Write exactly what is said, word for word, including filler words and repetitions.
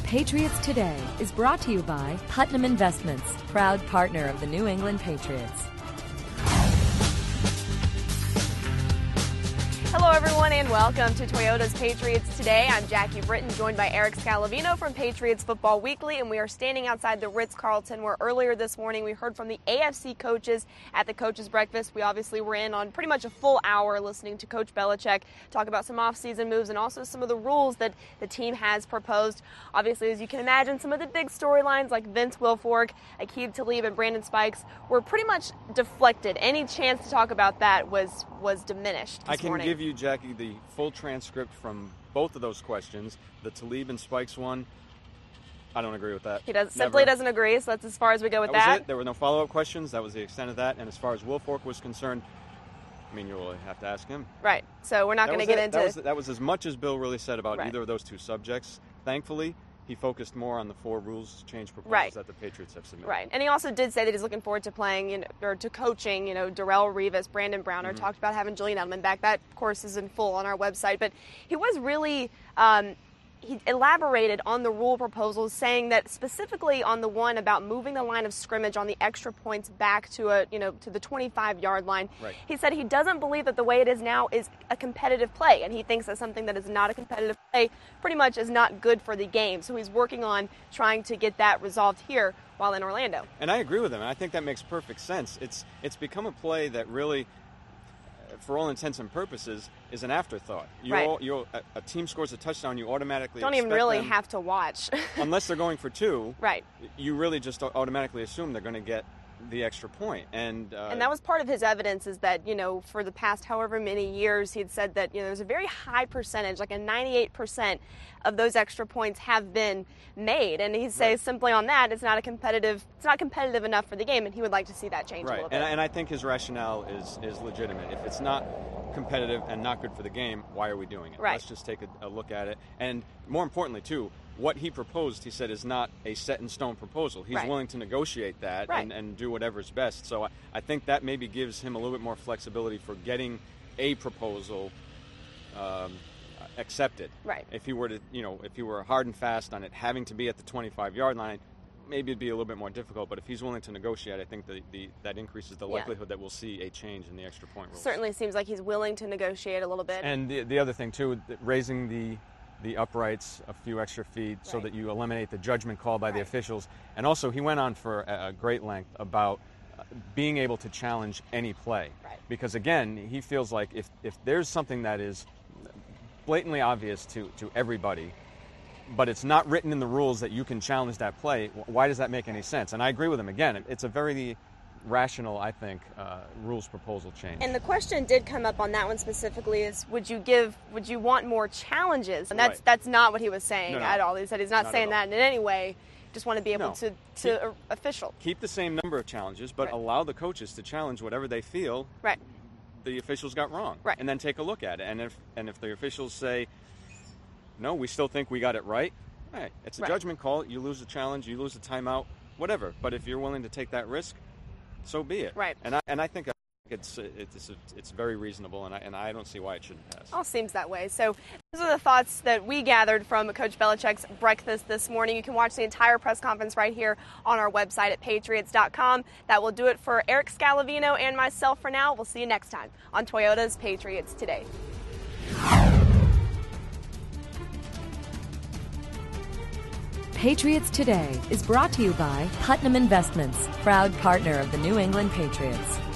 Patriots Today is brought to you by Putnam Investments, proud partner of the New England Patriots. Hello, everyone, and welcome to Toyota's Patriots Today. I'm Jackie Britton, joined by Eric Scalavino from Patriots Football Weekly, and we are standing outside the Ritz-Carlton, where earlier this morning we heard from the A F C coaches at the Coaches Breakfast. We obviously were in on pretty much a full hour listening to Coach Belichick talk about some off-season moves and also some of the rules that the team has proposed. Obviously, as you can imagine, some of the big storylines like Vince Wilfork, Aqib Talib, and Brandon Spikes were pretty much deflected. Any chance to talk about that was was diminished this I can morning. give you, Jackie, the full transcript from both of those questions. The Talib and Spikes one, I don't agree with that. He does, Never. simply doesn't agree, so that's as far as we go with that. that. Was it. There were no follow-up questions. That was the extent of that. And as far as Wilfork was concerned, I mean, you really have to ask him. Right. So we're not going to get it. into that was, that was as much as Bill really said about right. either of those two subjects. Thankfully, he focused more on the four rules change proposals right. that the Patriots have submitted. Right. And he also did say that he's looking forward to playing, you know, or to coaching, you know, Darrelle Revis, Brandon Browner, mm-hmm. talked about having Julian Edelman back. That, of course, is in full on our website. But he was really, um, he elaborated on the rule proposals, saying that specifically on the one about moving the line of scrimmage on the extra points back to a, you know, to the twenty-five yard line. Right. He said he doesn't believe that the way it is now is a competitive play, and he thinks that something that is not a competitive play pretty much is not good for the game. So he's working on trying to get that resolved here while in Orlando. And I agree with him. I think that makes perfect sense. It's it's become a play that really, for all intents and purposes, is an afterthought. You right. all, you a, a team scores a touchdown, you automatically don't expect even really them, have to watch unless they're going for two. Right. You really just automatically assume they're going to get the extra point, and uh, and that was part of his evidence, is that, you know, for the past however many years, he had said that, you know, there's a very high percentage, like a ninety-eight percent of those extra points have been made, and he says right. simply on that, it's not a competitive, it's not competitive enough for the game, and he would like to see that change right. a little and, bit. And I think his rationale is is legitimate. If it's not competitive and not good for the game, why are we doing it? Right. Let's just take a, a look at it, and more importantly, too, what he proposed, he said, is not a set-in-stone proposal. He's right. willing to negotiate that right. and, and do whatever's best. So I, I think that maybe gives him a little bit more flexibility for getting a proposal um, accepted. Right. If he were to, you know, if he were hard and fast on it having to be at the twenty-five yard line, maybe it'd be a little bit more difficult. But if he's willing to negotiate, I think the, the that increases the yeah. likelihood that we'll see a change in the extra point rules. Certainly seems like he's willing to negotiate a little bit. And the, the other thing, too, raising the the uprights a few extra feet right. so that you eliminate the judgment call by right. the officials. And also, he went on for a, a great length about uh, being able to challenge any play. Right. Because, again, he feels like if, if there's something that is blatantly obvious to, to everybody, but it's not written in the rules that you can challenge that play, why does that make any sense? And I agree with him. Again, it's a very rational, I think, uh, rules proposal change. And the question did come up on that one specifically is, would you give, would you want more challenges? And that's right. that's not what he was saying no, no. at all. He said he's not, not saying that in any way. Just want to be able no. to, to keep, uh, official. Keep the same number of challenges, but right. allow the coaches to challenge whatever they feel right. the officials got wrong. Right. And then take a look at it. And if and if the officials say, no, we still think we got it right, all right, it's a right. judgment call. You lose the challenge, you lose the timeout, whatever. But if you're willing to take that risk, so be it. Right. And I and I think it's it's it's very reasonable, and I and I don't see why it shouldn't pass. All seems that way. So those are the thoughts that we gathered from Coach Belichick's breakfast this morning. You can watch the entire press conference right here on our website at patriots dot com. That will do it for Eric Scalavino and myself for now. We'll see you next time on Toyota's Patriots Today. Patriots Today is brought to you by Putnam Investments, proud partner of the New England Patriots.